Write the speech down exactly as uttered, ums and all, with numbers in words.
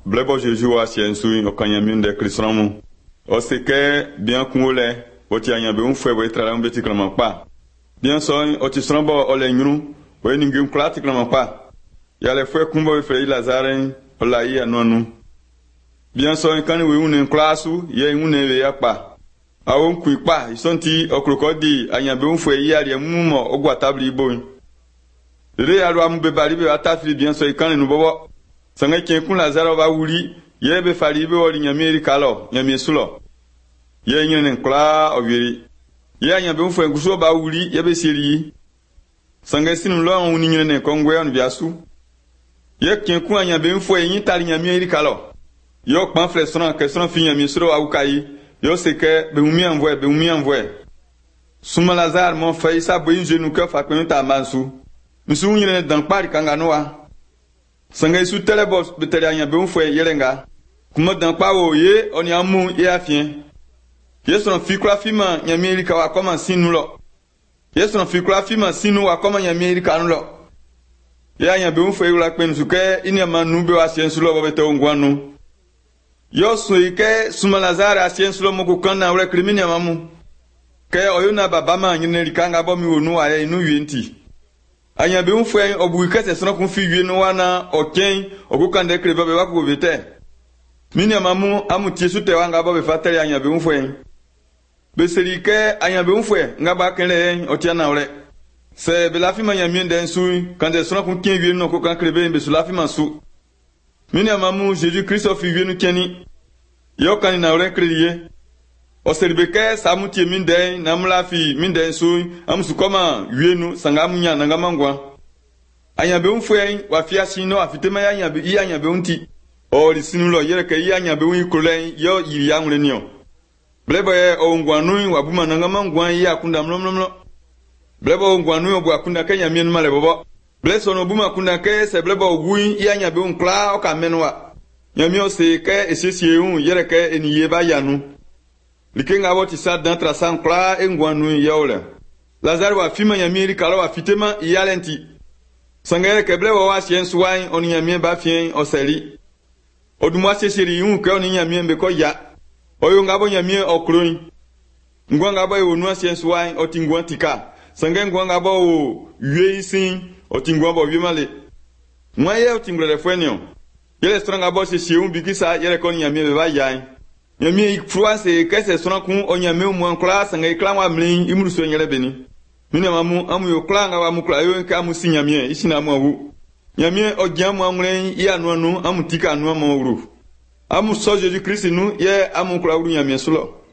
Blebo Jésus wa siensu okanyami de Christramu. O seke bien kunole o ti anyabe un fwe bo trala mbeti klama pa. Bien so o ti srambo o le nyuru o ningi klati klama pa. Ya le fwe kumbo fe Lazare o la yi anonu. Bien so kan we un klasu ye un we ya pa. Awon ku pa isonti okrokodi anyabe un fwe yi ari mumo ogwa tabli bo. Le ya lo ambe bari be atafili bien so kan nu bobo. Sanga kien kun Lazare ba wuli ye be fali be wori nyami kalo nyami sulo ye nyene kla obiri ye anya be mfo nguso ba wuli ye be siri sanga sinu lo on ni nyene kongwe on biasu ye kien kun anya be mfo yin tali nyami kalo yo pan restaurant question fi nyami sulo awukai yo seke be mumi envoie be mumi envoie suma Lazare mon fay sa bo yin jenu ka fa kun ta mansu musu nyene dan pari kanga noa sanga su telebos betele anya be mfo yerenga kuma dan pawo ye oni amu ye afien yesu na fikra fima nyamiri ka wa koma sinu lo yesu na fikra fima sinu wa koma nyamiri ka lo ye anya be mfo yula pen suke ini amanu be wa sien sulo be to ngwanu yo so ike suma Lazare asien sulo moko kan na wre krimini amamu ke oyuna baba ma nyine rikanga bo mi wonu wa inu yenti anya be mfo obu ike se sono kun fi wi no wana oken okukande krebe be wa ko vete mini amamu amutie sute wanga bo be fatali anya be mfo be serike anya be mfo ngaba kenle otiana ore se be lafi manya miende nsu kande sono kun kin wi no ko kan krebe be sulafi mansu mini amamu Jésus Christ of wi no keni yo kan na ore kriye o serbeke samutie minde na mlafi minde nsu amsu koma wi no sanga munya na ngamangwa anya be mfo wa fiasi no afitema ya anya be anya be unti o li sinu lo yere ke yanya be wi kulen yo yiri ya nwre niyo blebo ye o ngwanu wa buma nanga mangwan ya kunda mlomlomlo blebo o ngwanu obu akunda kenya mienu male bobo bleso no buma kunda ke se blebo ogui yanya be unkla o ka menwa nyamio se ke esesie un yere ke eniye ba yanu likenga woti sa dan trasan kla e ngwanu yole Lazare wa fima nyamiri kala wa fitema yalenti sangere ke blebo wa sien suwai on nyamie ba fien o seli odumwa seseri yun ke oni nyamie mbe ko ya oyo ngabo nyamie okroin ngwa ngabo yonu asiensuai otingwa tika sange ngwa ngabo o yeisin otingwa bo bimale mwaye otingwa le fwenyo yele stranga bo sesi un bikisa yele ko nyamie be ba yan nyamie influence ke se stranga kun onyamie mu ankla sange kla wa mlin imuru so nyele beni mine mamu amu yo kla nga wa mu kla yo ka mu sinyamie isina mu awu nyamie ogiamu amure ya anu anu amutika anu amuru amu so Jésus Christ nu ye amu kula uru nyamie sulo